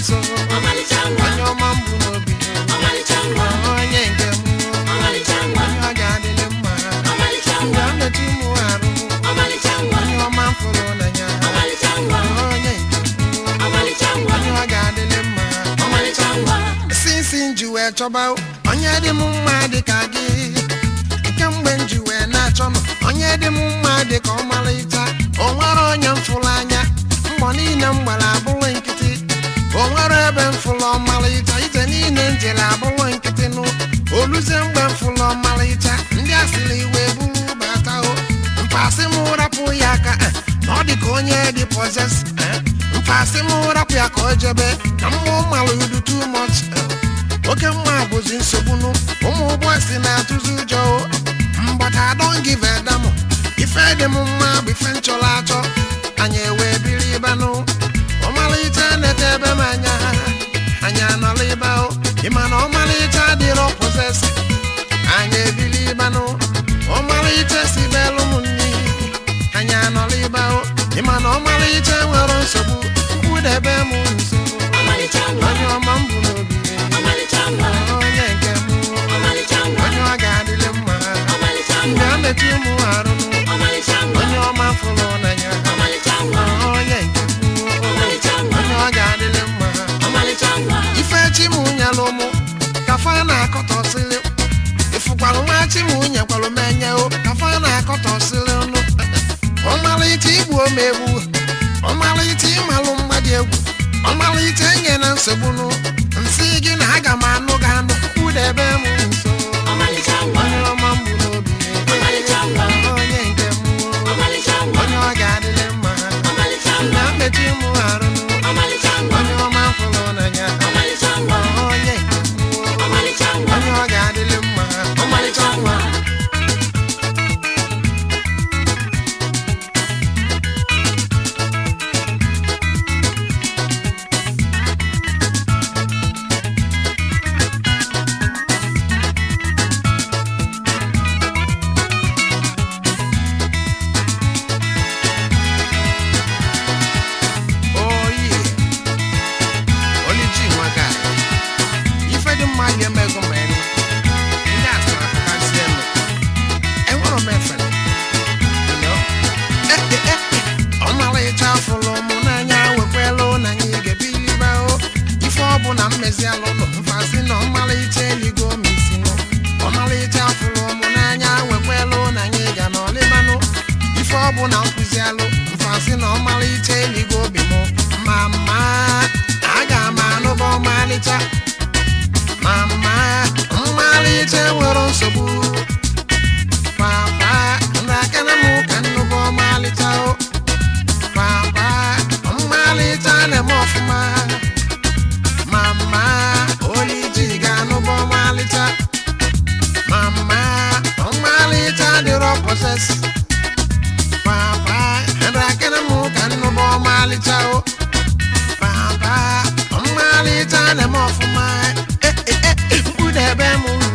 nso onye ọma mbụ n'obi onye nke m onye ọ ga-adịrị mma mgbe m na-etu ụmụ arụ onye ọma mfụrụ n'anya onye nke m onye ọ ga-adịrị mma sinsi nji wee chọba onye dị m mma dị ka gị kemgbe nji wee na-achọ m onye dị m mma dị ka ọmalịcha o nwere onye mfụrụ anya mgbọ niile m gbara abụrụ nkịtị o nwere ebe mfụrụ ọmalịcha ije niile njere abụrụ nkịtị nụ oluzie mgbe mfụrụ ọmalịcha ndị asịrị iwe buru bata o mpasị m rapụ ya aka na ọ dị ka onye dị poses mpasị m rapụ ya ka o jebe na mmụọ mmalụ udu too much oke mma bụzi nsogbu nụ ụmụ ụgbọsi na-atụzi ụjọ but I don't give a damn ife dị m mma bụ ife nchọrọ achọ anyị ewee biri ịbanụ ọmalịcha nete ebe m anya anyị anọrọ ịba ịma na ọmalịcha dịrọ posesi anyị ebili ịbanụ ọmalịcha si belụ m nni anyị anọrọ ịba ịma na ọmalịcha nwere nsogbu mkpụdebe m nso onye ọma m bụ n'obi onye nke m onye ọ ga-adịrị mma mgbe a metu ụmụ arụ onye ọma fụrụ n'anya onye nke onye ọ ga-adịrị mma ife chi m nyalụ mụ kafa na-akọtọsịrị ịfụkwalụ nwa chi m nyekwalụ m enye kafa na-akọtọsịrị ọnụ ọmalịcha igbu omegbu ọmalịcha ịmalụ mmadụ egwu ọmalịcha enye na nsogbu nụ nsị gị na aga m anụ gị anụ kwụdebe m nso onye ọma m bụ n'obi onye nke m onye ọ ga-adịrị mma na mmechi ụmụ arụ onye ọma fụrụ n'anya onye nke m onye ọ ga-adịrị mma ọmalịcha nwa na mmezi alụlụ mfasị na ọmalịcha eligo m isi nụ ọmalịcha fụrụ ụmụ n'anya wekwelụ na anyị ga n'ọlịbanụ ife ọ bụ na nkụzi alụ mfasị na ọmalịcha eligo obi m ma mma aga m anụba ọmalịcha ma mma mmalịcha nwere nsogbu papa nrakana m ka nnụba ọmalịcha papa mmalịcha na-eme ọfụma mama oliji ga-anụba ọmalịcha mama ọmalịcha dịrọ poses papa nrakana m ka nnụba ọmalịcha papa ọmalịcha na-eme ọfụma mkpụdebe m